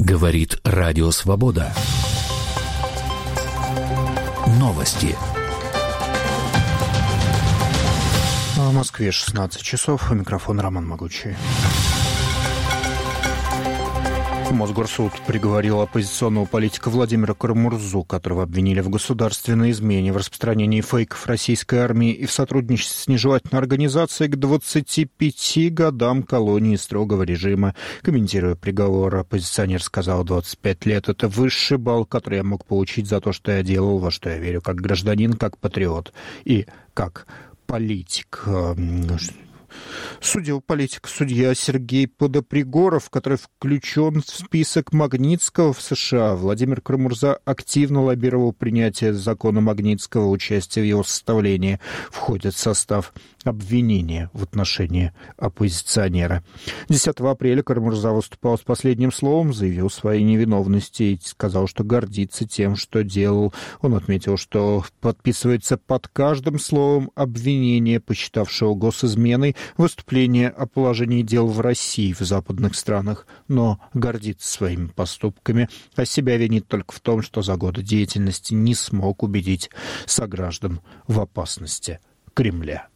Говорит Радио Свобода. Новости. В Москве 16 часов. У микрофона Роман Могучий. Мосгорсуд приговорил оппозиционного политика Владимира Карамурзу, которого обвинили в государственной измене, в распространении фейков российской армии и в сотрудничестве с нежелательной организацией, к 25 годам колонии строгого режима. Комментируя приговор, оппозиционер сказал: 25 лет — это высший балл, который я мог получить за то, что я делал, во что я верю, как гражданин, как патриот и как политик. Судил судья Сергей Подопригоров, который включен в список Магнитского в США. Владимир Карамурза активно лоббировал принятие закона Магнитского, участие в его составлении входит в состав обвинения в отношении оппозиционера. 10 апреля Карамурза выступал с последним словом, заявил своей невиновности и сказал, что гордится тем, что делал. Он отметил, что подписывается под каждым словом обвинения, посчитавшего госизменой выступление о положении дел в России, в западных странах, но гордится своими поступками, а себя винит только в том, что за годы деятельности не смог убедить сограждан в опасности Кремля.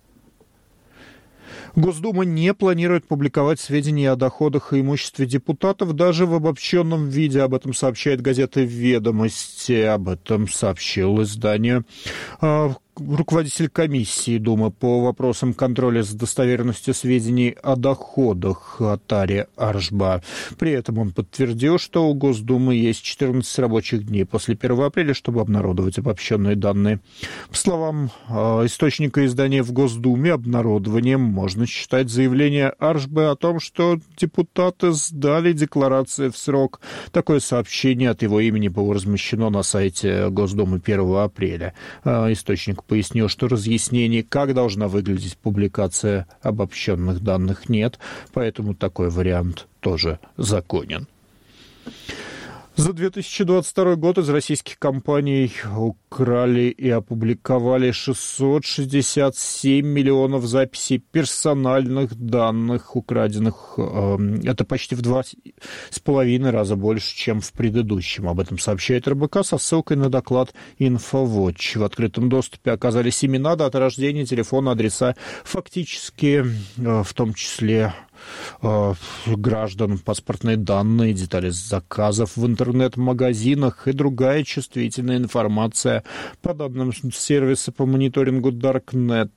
Госдума не планирует публиковать сведения о доходах и имуществе депутатов даже в обобщенном виде. Об этом сообщает газета «Ведомости». Об этом сообщил изданию руководитель комиссии Думы по вопросам контроля за достоверностью сведений о доходах Атари Аршба. При этом он подтвердил, что у Госдумы есть 14 рабочих дней после 1 апреля, чтобы обнародовать обобщенные данные. По словам источника издания в Госдуме, обнародованием можно считать заявление Аршбы о том, что депутаты сдали декларации в срок. Такое сообщение от его имени было размещено на сайте Госдумы 1 апреля. Источник пояснил, что разъяснений, как должна выглядеть публикация обобщенных данных, нет, поэтому такой вариант тоже законен. За 2022 год из российских компаний украли и опубликовали 667 миллионов записей персональных данных украденных. Это почти в 2,5 раза больше, чем в предыдущем. Об этом сообщает РБК со ссылкой на доклад InfoWatch. В открытом доступе оказались имена, дата рождения, телефоны, адреса. Фактически, в том числе граждан, паспортные данные, детали заказов в интернет-магазинах и другая чувствительная информация. По данным сервиса по мониторингу Darknet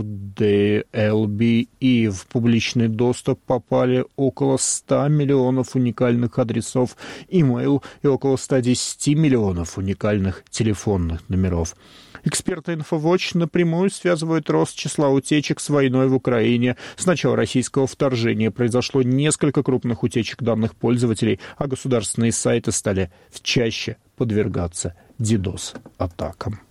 DLBE, в публичный доступ попали около 100 миллионов уникальных адресов email и около 110 миллионов уникальных телефонных номеров. Эксперты InfoWatch напрямую связывают рост числа утечек с войной в Украине. С начала российского вторжения произошло несколько крупных утечек данных пользователей, а государственные сайты стали чаще подвергаться DDoS-атакам.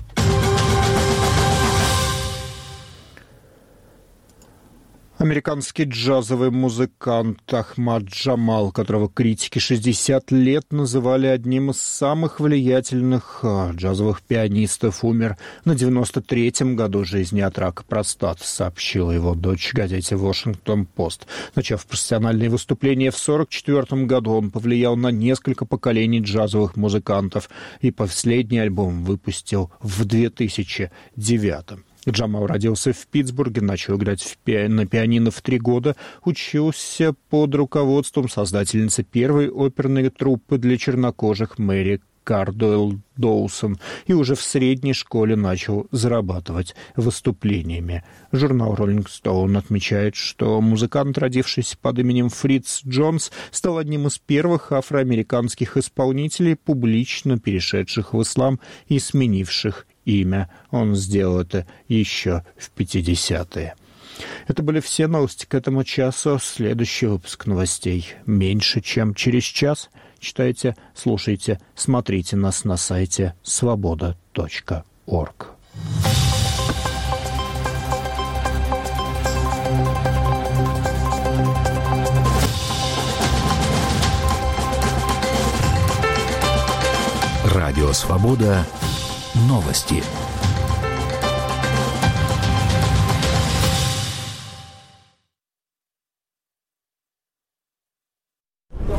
Американский джазовый музыкант Ахмад Джамал, которого критики 60 лет называли одним из самых влиятельных джазовых пианистов, умер на 93-м году жизни от рака простаты, сообщила его дочь газете «Вашингтон-Пост». Начав профессиональные выступления в 1944 году, он повлиял на несколько поколений джазовых музыкантов и последний альбом выпустил в 2009. Джамал родился в Питтсбурге, начал играть на пианино в 3 года, учился под руководством создательницы первой оперной труппы для чернокожих Мэри Кардуэлл Доусон и уже в средней школе начал зарабатывать выступлениями. Журнал Rolling Stone отмечает, что музыкант, родившийся под именем Фриц Джонс, стал одним из первых афроамериканских исполнителей, публично перешедших в ислам и сменивших имя. Он сделал это еще в 50-е. Это были все новости к этому часу. Следующий выпуск новостей меньше, чем через час. Читайте, слушайте, смотрите нас на сайте svoboda.org. Радио «Свобода». Новости.